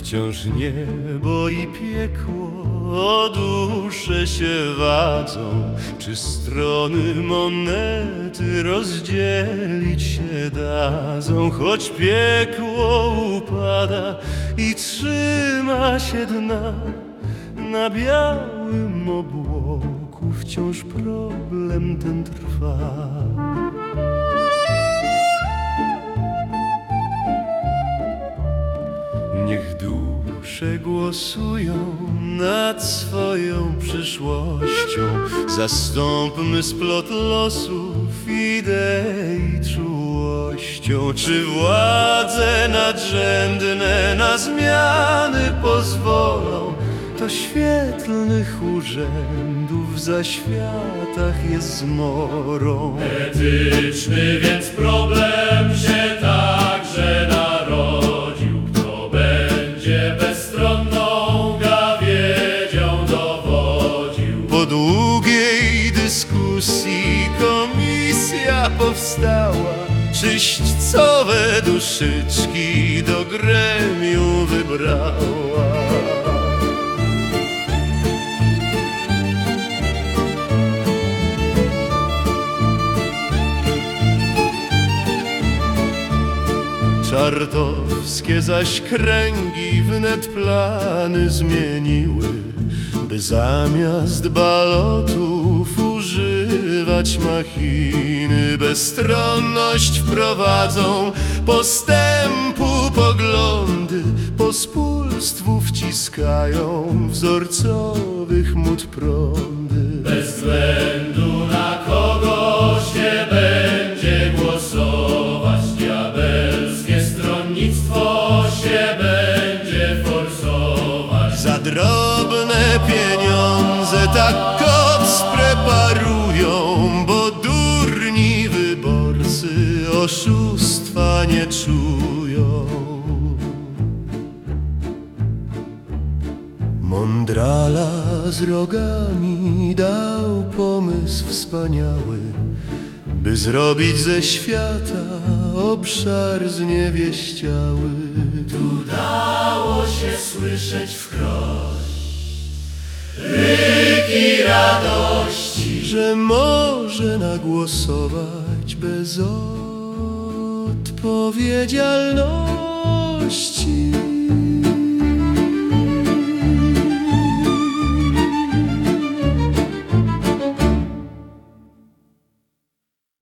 Wciąż niebo i piekło o duszę się wadzą. Czy strony monety rozdzielić się dadzą? Choć piekło upada i trzyma się dna, na białym obłoku wciąż problem ten trwa. Niech dusze głosują nad swoją przyszłością. Zastąpmy splot losów idei czułością. Czy władze nadrzędne na zmiany pozwolą? To świetlnych urzędów w zaświatach jest zmorą. Etyczny więc problem się także narodził. Kto będzie bezstronną gawiedzią dowodził? Po długiej dyskusji komisja powstała. Czyśćcowe duszyczki do gremium wybrała. Czartowskie zaś kręgi wnet plany zmieniły, by zamiast balotów używać machiny. Bezstronność wprowadzą, postępu poglądy pospólstwu wciskają wzorcowych mód prądy. Bez względu na kogo się będzie głosować, diabelskie stronnictwo się będzie forsować. Za drobne pieniądze tak koc preparują, bo durni wyborcy oszustwa nie czują. Mądrala z rogami dał pomysł wspaniały, by zrobić ze świata obszar zniewieściały. Tu dało się słyszeć wkroś ryki radości, że można głosować bez odpowiedzialności.